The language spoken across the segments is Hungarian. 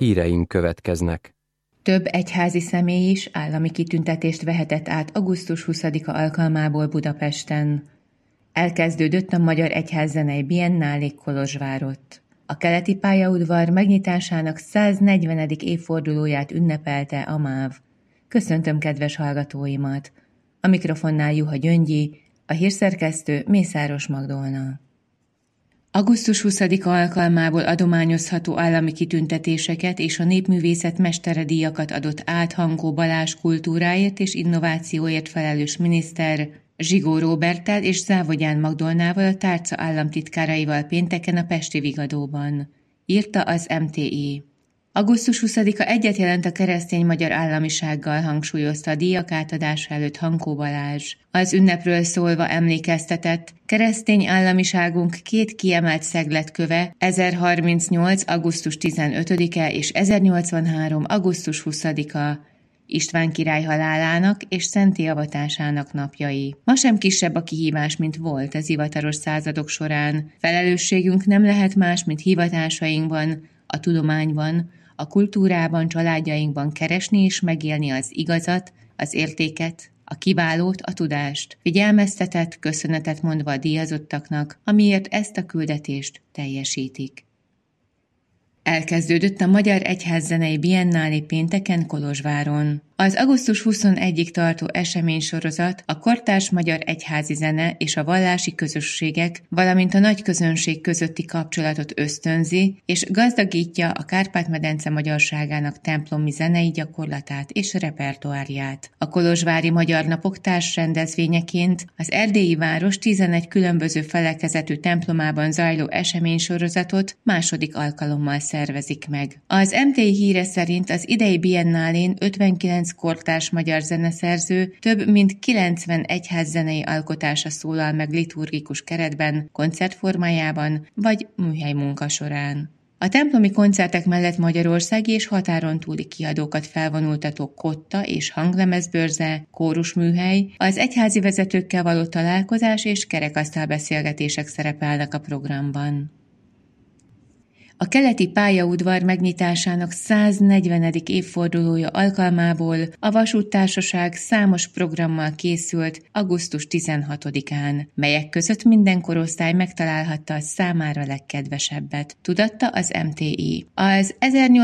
Híreink következnek. Több egyházi személy is állami kitüntetést vehetett át augusztus 20-a alkalmából Budapesten. Elkezdődött a Magyar Egyházzenei Biennálé Kolozsvárott. A keleti pályaudvar megnyitásának 140. évfordulóját ünnepelte a MÁV. Köszöntöm kedves hallgatóimat! A mikrofonnál Juha Gyöngyi, a hírszerkesztő Mészáros Magdolna. Augusztus 20-a alkalmából adományozható állami kitüntetéseket és a népművészet mesteredíjakat adott át Hankó Balázs kultúráért és innovációért felelős miniszter Zsigó Róberttel és Závogyán Magdolnával a tárca államtitkáraival pénteken a pesti Vigadóban, írta az MTI. Augusztus 20-a egyet jelent a keresztény magyar államisággal, hangsúlyozta a díjak átadása előtt Hankó Balázs. Az ünnepről szólva emlékeztetett, keresztény államiságunk két kiemelt szegletköve 1038. augusztus 15-e és 1083. augusztus 20-a, István király halálának és szentté avatásának napjai. Ma sem kisebb a kihívás, mint volt az hivatalos századok során. Felelősségünk nem lehet más, mint hivatásainkban, a tudományban, a kultúrában, családjainkban keresni és megélni az igazat, az értéket, a kiválót, a tudást. Figyelmeztetett, köszönetet mondva a díjazottaknak, amiért ezt a küldetést teljesítik. Elkezdődött a Magyar Egyházzenei Biennálé pénteken Kolozsváron. Az augusztus 21-ig tartó eseménysorozat a kortárs magyar egyházi zene és a vallási közösségek, valamint a nagy közönség közötti kapcsolatot ösztönzi, és gazdagítja a Kárpát-medence magyarságának templomi zenei gyakorlatát és repertoárját. A kolozsvári Magyar Napok társrendezvényeként az erdélyi város 11 különböző felekezetű templomában zajló eseménysorozatot második alkalommal szervezik meg. Az MTI híre szerint az idei biennálén 59 kortárs magyar zeneszerző több mint 90 egyházzenei alkotása szólal meg liturgikus keretben, koncertformájában vagy műhely munka során. A templomi koncertek mellett magyarországi és határon túli kiadókat felvonultató kotta és hanglemezbörze, kórusműhely, az egyházi vezetőkkel való találkozás és kerekasztalbeszélgetések szerepelnek a programban. A keleti pályaudvar megnyitásának 140. évfordulója alkalmából a vasúttársaság számos programmal készült augusztus 16-án, melyek között minden korosztály megtalálhatta a számára legkedvesebbet, tudatta az MTI. Az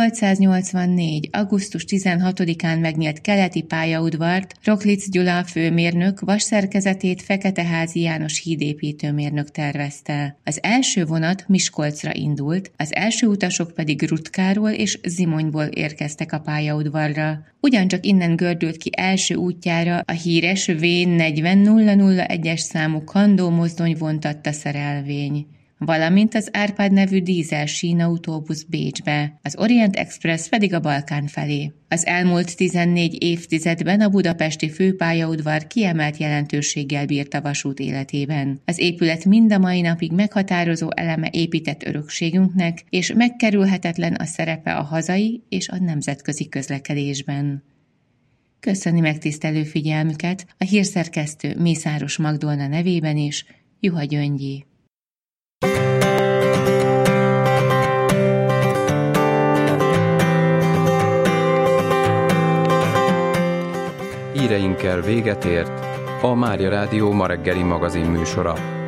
1884. augusztus 16-án megnyílt keleti pályaudvart Roklic Gyula főmérnök vasszerkezetét Feketeházi János hídépítőmérnök tervezte. Az első vonat Miskolcra indult, az első utasok pedig Rutkáról és Zimonyból érkeztek a pályaudvarra. Ugyancsak innen gördült ki első útjára a híres V40001-es számú Kandó mozdony vontatta szerelvény, valamint az Árpád nevű dízel sínautóbusz Bécsbe, az Orient Express pedig a Balkán felé. Az elmúlt 14 évtizedben a budapesti főpályaudvar kiemelt jelentőséggel bírt a vasút életében. Az épület mind a mai napig meghatározó eleme épített örökségünknek, és megkerülhetetlen a szerepe a hazai és a nemzetközi közlekedésben. Köszöni megtisztelő figyelmüket a hírszerkesztő Mészáros Magdolna nevében is, Juha Gyöngyi. Híreinkkel véget ért a Mária Rádió ma reggeli magazin műsora.